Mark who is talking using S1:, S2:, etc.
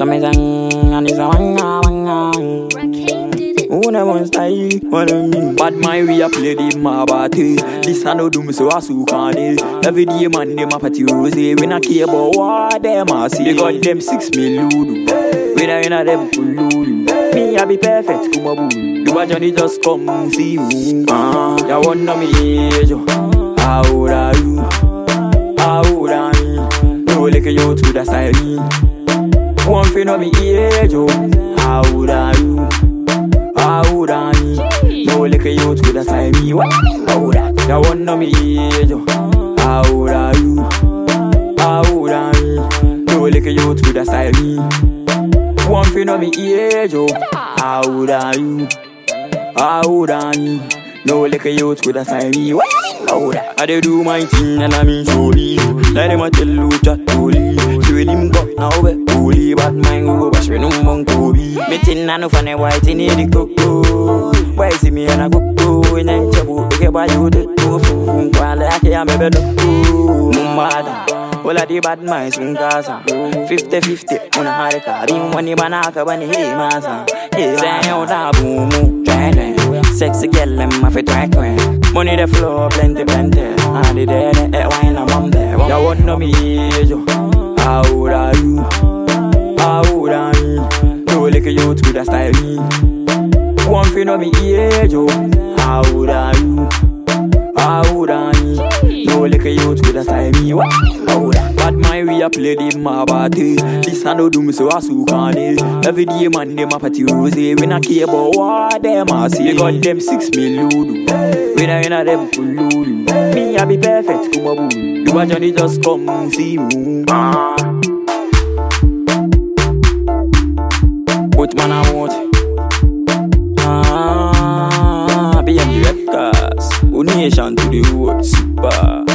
S1: and it's a wanga. Who never style, what I mean? Bad mind we a play the mabate. This I no do me so I so can't. Every day man them a party rose. We not care about what them a see. They got them 6 million. We not in a them kululu. Me I be perfect, come a boo. You a Johnny just come see you. You wonder me age. How old are you? How old are me? No like you to the style. One thing on me age. How old are you? How old are me? No like a youth with a time. What you mean about that? You wonder me age. How old are you? How old are me? No like a youth with a style. One thing on me age. How old are you? How old are me? No like a youth with a time. What you mean about that? I dey do my thing and I mean surely. Let them a tell you chat holy. She will him go now be holy. Bad mind go bash me no mon Kobe. Me tin na no funny white in the coco. Why see me and I go in them trouble? Get by you the two fool. While I can't me better. Mumada. All of the bad minds in Gaza. 50-50 on a hard car. Being money banaka bunny hey massa. Hey say yo da boom. Sexy girl them my fit track. Money the floor plenty. And the day wine I'm on there. You wonder me age. How old are you? How old are me? No like a youth with a style. One thing on me age. How old are you? How old are me? No like a youth with a style. What you mean about that? Bad mind we a play the mabate. This I no do me so I so can't. Every day man them a party rose. We not care about what them a see. They got them 6 million. We not in a them kululu. Me I be perfect, come a boo. You a Johnny just come see you. What man I want? BMG Records, Nation to the world, super.